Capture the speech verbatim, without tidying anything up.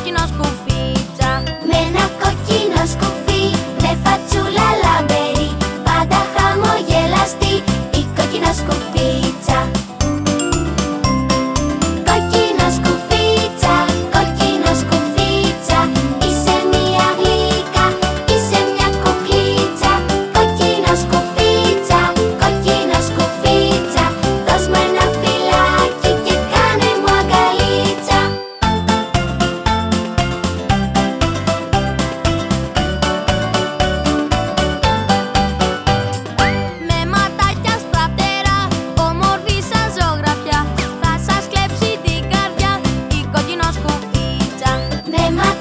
κόκκινο σκουφίτσα. Με ένα κόκκινο σκουφί, με φατσούλα λαμπερή, πάντα χαμογελαστή η κόκκινο σκουφίτσα. Κόκκινο σκουφίτσα, κόκκινο σκουφίτσα, είσαι μια γλύκα, είσαι μια κουκλίτσα. Κόκκινο σκουφίτσα, κόκκινο σκουφίτσα, δώσ' μου ένα φυλάκι και κάνε μου αγκαλίτσα. Με ματάκια στα φτερά, όμορφη σαν ζωγραφιά, θα σας κλέψει την καρδιά η κόκκινο σκουφίτσα. Με